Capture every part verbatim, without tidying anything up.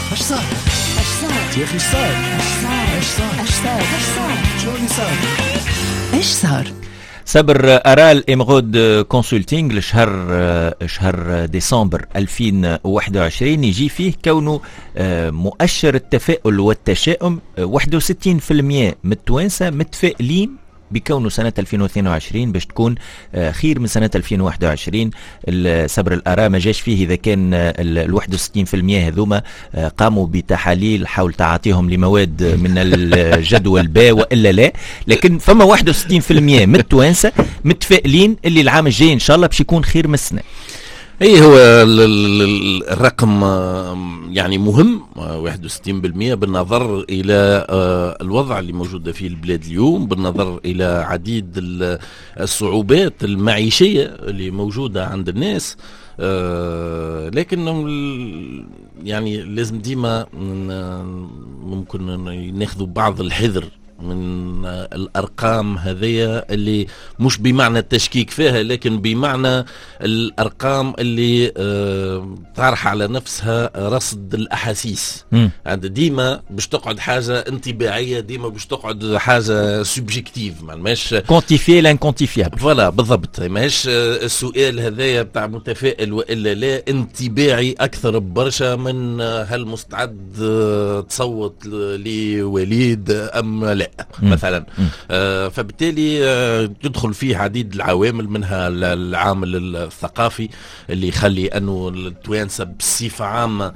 اش صار اش صار يا اخي اش صار اش صار اش صار اش صار شو اللي صار ايش صار. صبر أرال إمغود كونسلتينج لشهر شهر ديسمبر ألفين وواحد وعشرين يجي فيه كونه مؤشر التفاؤل والتشاؤم. واحد وستين بالمئة من التوانسة متفائلين بكونه سنة ألفين واثنين وعشرين باش تكون خير من سنة ألفين وواحد وعشرين. صبر الآراء ما جاش فيه إذا كان ال واحد وستين بالمئة هذوما قاموا بتحاليل حول تعاطيهم لمواد من الجدول باء وإلا لا، لكن فما واحد وستين بالمئة من التوانسة متفائلين اللي العام الجاي إن شاء الله باش يكون خير من السنة. اي هو الرقم يعني مهم واحد وستين بالمئة بالنظر الى الوضع اللي موجود فيه البلاد اليوم، بالنظر الى عديد الصعوبات المعيشية اللي موجودة عند الناس. لكن يعني لازم ديما ممكن ناخذوا بعض الحذر من الأرقام هذية اللي مش بمعنى التشكيك فيها، لكن بمعنى الأرقام اللي آه طارح على نفسها رصد الأحاسيس. عند ديما باش تقعد حاجة انطباعية، ديما باش تقعد حاجة سوبجيكتيف، ما ماش كونتيفي لان كونتيفيابل. فوالا بالضبط، ماش السؤال هذايا بتاع متفائل وإلا لا، انطباعي أكثر برشا من هل مستعد تصوت لوليد أم لا مثلا. آه فبالتالي آه يدخل فيه عديد العوامل، منها العامل الثقافي اللي يخلي انه التوانسه بصفه عامه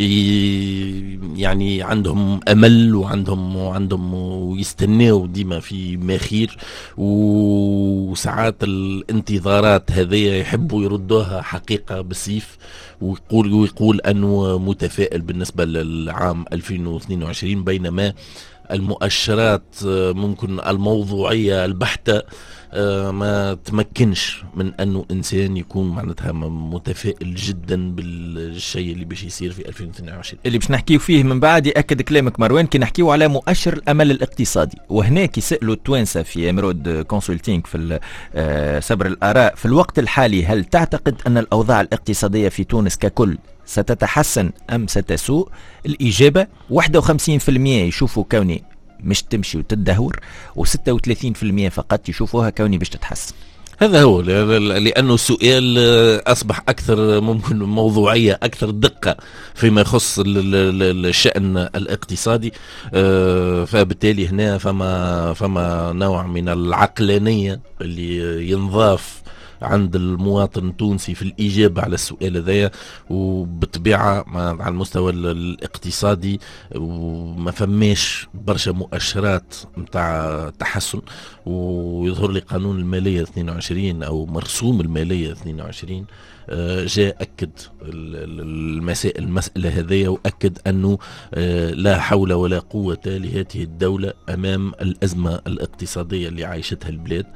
يعني عندهم امل وعندهم وعندهم ويستناو ديما في ما خير، وساعات الانتظارات هذه يحبوا يردوها حقيقه بالسيف، ويقول ويقول انه متفائل بالنسبه للعام ألفين واثنين وعشرين، بينما المؤشرات ممكن الموضوعية البحتة ما تمكنش من أنه إنسان يكون معناتها متفائل جدا بالشيء اللي باش يصير في ألفين واثنين وعشرين اللي باش نحكيه فيه من بعد. يأكد كلامك مروان كي نحكيه على مؤشر الأمل الاقتصادي، وهناك يسألوا التوانسة في امرود كونسلتينج في صبر الآراء في الوقت الحالي: هل تعتقد أن الأوضاع الاقتصادية في تونس ككل ستتحسن أم ستسوء؟ الإجابة واحد وخمسين بالمئة يشوفوا كوني مش تمشي وتدهور، وستة وثلاثين بالمئة فقط يشوفوها كوني باش تتحسن. هذا هو لأنه السؤال أصبح أكثر ممكن موضوعية، أكثر دقة فيما يخص الشأن الاقتصادي. فبالتالي هنا فما فما نوع من العقلانية اللي ينضاف عند المواطن التونسي في الإجابة على السؤال هذايا، وبطبيعة على المستوى الاقتصادي وما فماش برشا مؤشرات متاع تحسن. ويظهر لي قانون المالية اثنين وعشرين أو مرسوم المالية اثنين وعشرين جاء أكد المسائل المسألة هذية، وأكد أنه لا حول ولا قوة لهذه الدولة أمام الأزمة الاقتصادية اللي عايشتها البلاد.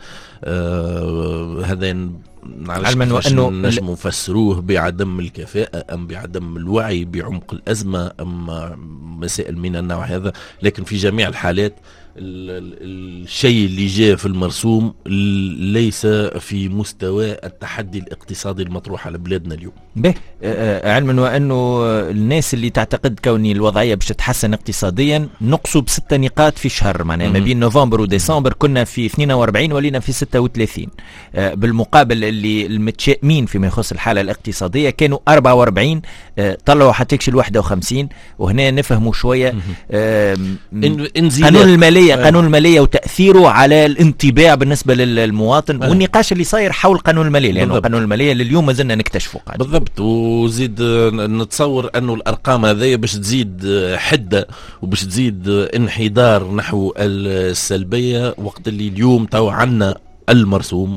هذا علما وأنه نجم نفسروه بعدم الكفاءة أم بعدم الوعي بعمق الأزمة أم مسائل من النوع هذا، لكن في جميع الحالات الشيء اللي جاء في المرسوم ليس في مستوى التحدي الاقتصادي المطروح على بلادنا اليوم. به علما وأنه الناس اللي تعتقد كوني الوضعية باش تتحسن اقتصاديا نقصوا بستة نقاط في شهر، معناها ما بين نوفمبر وديسمبر كنا في اثنين وأربعين ولينا في ستة وثلاثين. بالمقابل اللي المتشائمين فيما يخص الحالة الاقتصادية كانوا أربعة وأربعين، طلعوا حتى يكشي واحد وخمسين. وهنا نفهموا شوية قانون المالية قانون المالية وتأثيره على الانطباع بالنسبة للمواطن، والنقاش اللي صاير حول قانون المالية، لأنه بالضبط. قانون المالية لليوم ما زلنا نكتشفه بالضبط. وزيد نتصور أنه الأرقام هذه باش تزيد حدة وباش تزيد انحدار نحو السلبية، وقت اللي اليوم تو عنا المرسوم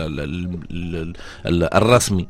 الرسمي،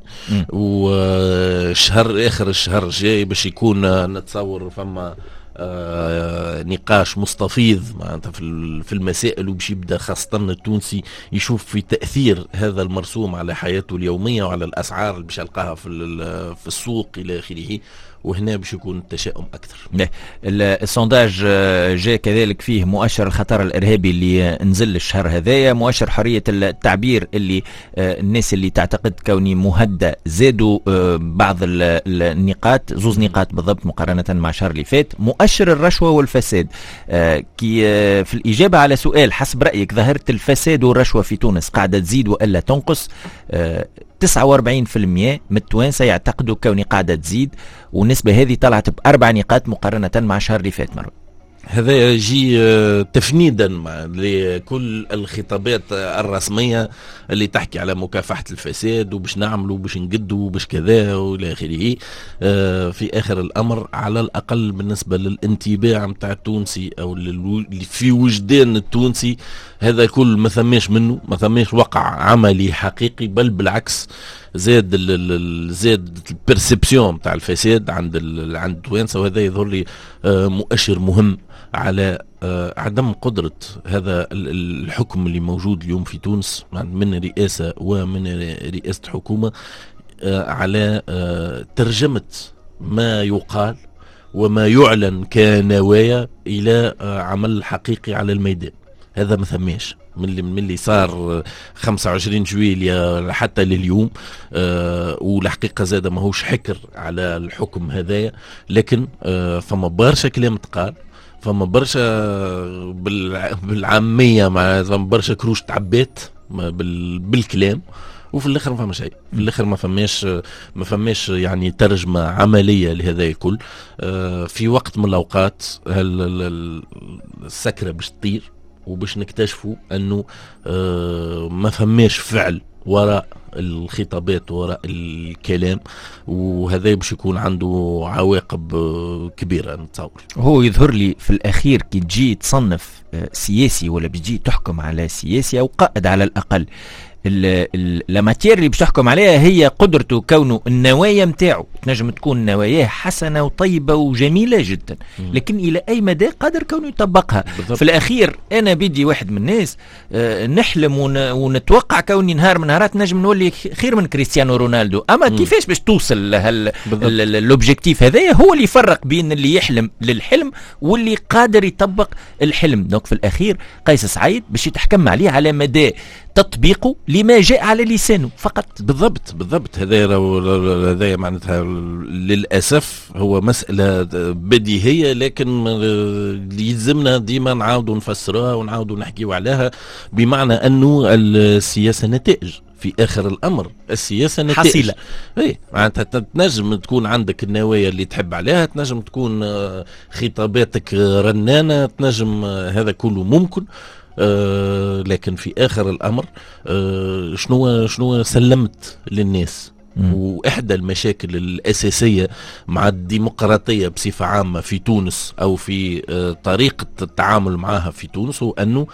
وشهر آخر الشهر الجاي باش يكون نتصور فما آه نقاش مستفيض معناتها في المسائل، وباش يبدا خاصة التونسي يشوف في تأثير هذا المرسوم على حياته اليومية وعلى الأسعار اللي باش يلقاها في في السوق إلى آخره. وهنا باش يكون التشاؤم اكثر. السونداج جاء كذلك فيه مؤشر الخطر الارهابي اللي نزل الشهر هذايا، مؤشر حريه التعبير اللي الناس اللي تعتقد كوني مهدى زادوا بعض النقاط، زوز نقاط بالضبط مقارنه مع الشهر اللي فات. مؤشر الرشوه والفساد كي في الاجابه على سؤال حسب رايك ظاهره الفساد والرشوه في تونس قاعده تزيد والا تنقص، تسعة وأربعين بالمئة من التوانسه يعتقدوا كوني قاعده تزيد، والنسبه هذه طلعت باربع نقاط مقارنه مع الشهر اللي فات. مره هذا يجي تفنيدا لكل الخطابات الرسميه اللي تحكي على مكافحه الفساد وباش نعملوا باش نقدوا باش كذا والى اخره. في اخر الامر على الاقل بالنسبه للانطباع نتاع التونسي او اللي في وجدان التونسي هذا كل ما ثماش منه، ما ثماش وقع عملي حقيقي، بل بالعكس زاد زاد البرسبسيون تاع الفساد عند عند التوانسه. وهذا يظهر لي مؤشر مهم على عدم قدرة هذا الحكم اللي موجود اليوم في تونس من رئاسة ومن رئاسة حكومة على ترجمة ما يقال وما يعلن كنوايا إلى عمل حقيقي على الميدان. هذا ما ثماش من اللي من اللي صار خمسة وعشرين جويلية حتى لليوم. أه والحقيقة زاد ماهوش حكر على الحكم هذايا، لكن أه فما برشا كلام تقال، فما برشا بالعامية مع فما برشا كروش تعبات بالكلام، وفي الاخر ما فما شيء. في الاخر ما فماش ما فماش يعني ترجمه عمليه لهذا الكل. أه في وقت من الاوقات السكره باش تطير وباش نكتشفوا انه أه ما فماش فعل وراء الخطابات وراء الكلام، وهذا باش يكون عنده عواقب كبيرة نتصور. هو يظهر لي في الأخير كي تجي تصنف سياسي ولا بيجي تحكم على سياسي أو قائد على الأقل، الماتير اللي باش تحكم عليها هي قدرته، كونه النوايا متاعه تنجم تكون نواياه حسنه وطيبه وجميله جدا، لكن الى اي مدى قادر كونه يطبقها. بالضبط. في الاخير انا بدي واحد من الناس آه نحلم ون ونتوقع كوني نهار من نهارات نجم نولي خير من كريستيانو رونالدو، اما م. كيفاش باش توصل للوبجيكتيف هذا؟ هو اللي يفرق بين اللي يحلم للحلم واللي قادر يطبق الحلم. دونك في الاخير قيس سعيد باش يتحكم عليه على مدى تطبيقه لما جاء على لسانه فقط. بالضبط بالضبط. هذا هذا معناتها للاسف هو مساله بديهيه، لكن يلزمنا ديما نعاودوا نفسروها ونعاودوا نحكيوا عليها، بمعنى انه السياسه نتائج في اخر الامر. السياسه نتائج حصيله. اي معناتها تنجم تكون عندك النوايا اللي تحب عليها، تنجم تكون خطاباتك رنانه، تنجم هذا كله ممكن، آه لكن في اخر الامر آه شنو شنو سلمت للناس. م. واحدى المشاكل الاساسيه مع الديمقراطيه بصفه عامه في تونس او في آه طريقه التعامل معها في تونس هو انه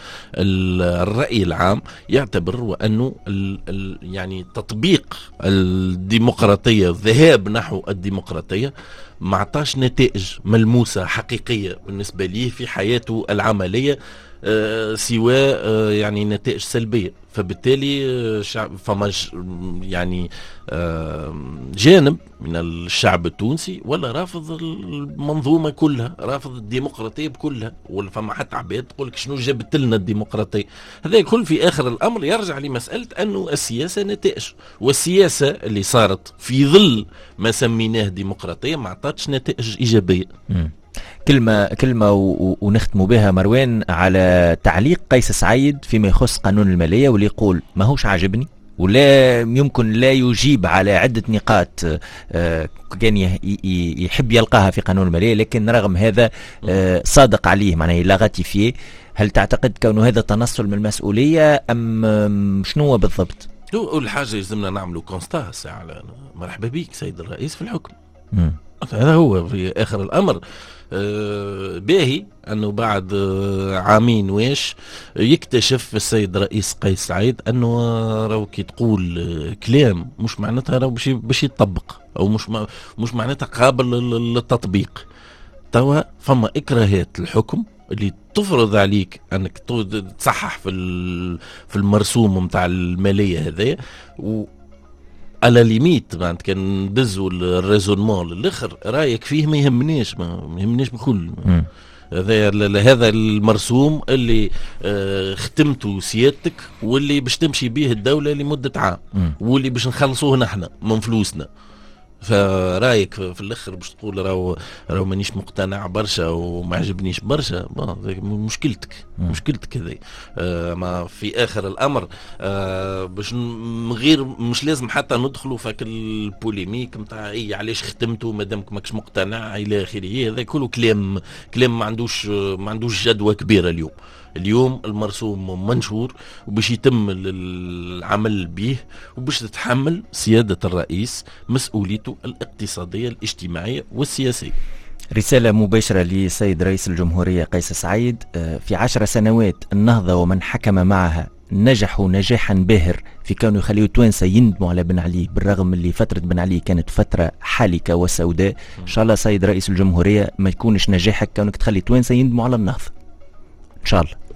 الراي العام يعتبر وانه ال ال يعني تطبيق الديمقراطيه، الذهاب نحو الديمقراطيه ما عطاش نتائج ملموسه حقيقيه بالنسبه ليه في حياته العمليه، آه سواء آه يعني نتائج سلبية. فبالتالي آه شعب فما يعني آه جانب من الشعب التونسي ولا رافض المنظومة كلها، رافض الديمقراطية بكلها، ولا فما حتى عباد تقول لك شنو جابت لنا الديمقراطية. هذا كل في آخر الأمر يرجع لمسألة أنه السياسة نتائج، والسياسة اللي صارت في ظل ما سميناه ديمقراطية ما عطاتش نتائج إيجابية. م. كلمة كلمة ونختموا بها مروان على تعليق قيس سعيد فيما يخص قانون المالية، واللي يقول ما هوش عاجبني ولا يمكن لا يجيب على عدة نقاط كان يحب يلقاها في قانون المالية، لكن رغم هذا صادق عليه معناه لا غاتيفيه. هل تعتقد كونه هذا تنصل من المسؤولية أم شنو بالضبط؟ أول حاجة يلزمنا نعملوا كونستا على مرحبا بيك سيد الرئيس في الحكم. م. هذا هو في آخر الأمر. آه باهي أنه بعد آه عامين واش يكتشف السيد رئيس قيس سعيد أنه راو كي تقول آه كلام مش معناتها راو باش يتطبق أو مش مش معناتها قابل للتطبيق. توا فما إكراهات الحكم اللي تفرض عليك أنك تصحح في في المرسوم متاع المالية هذايا، و على ليميت معناتها كان ندزوا الريزونمون للاخر رايك فيه ما يهمنيش ما يهمنيش بكل هذا هذا المرسوم اللي آه ختمته سيادتك واللي باش تمشي به الدولة لمدة عام واللي باش نخلصوه نحن من فلوسنا. فرايك في الاخر باش تقول راهو راهو مانيش مقتنع برشا وما عجبنيش برشا مشكلتك مشكلتك هذه. آه ما في اخر الامر آه باش غير مش لازم حتى ندخلوا فك البوليميك نتاع اي علاش ختمته مادامك ماكش مقتنع الى اخره. هذا كله كلام كلام ما عندوش ما عندوش جدوى كبيره. اليوم اليوم المرسوم منشور وباش يتم العمل به وباش تتحمل سيادة الرئيس مسؤوليته الاقتصادية الاجتماعية والسياسية. رسالة مباشرة لسيد رئيس الجمهورية قيس سعيد. في عشر سنوات النهضة ومن حكم معها نجحوا نجاحا باهر في كانوا يخليوا توانسة يندموا على بن علي بالرغم اللي فترة بن علي كانت فترة حالكة وسوداء. إن شاء الله سيد رئيس الجمهورية ما يكونش نجاحك كونك تخلي توانسة يندموا على النهضة إن شاء الله.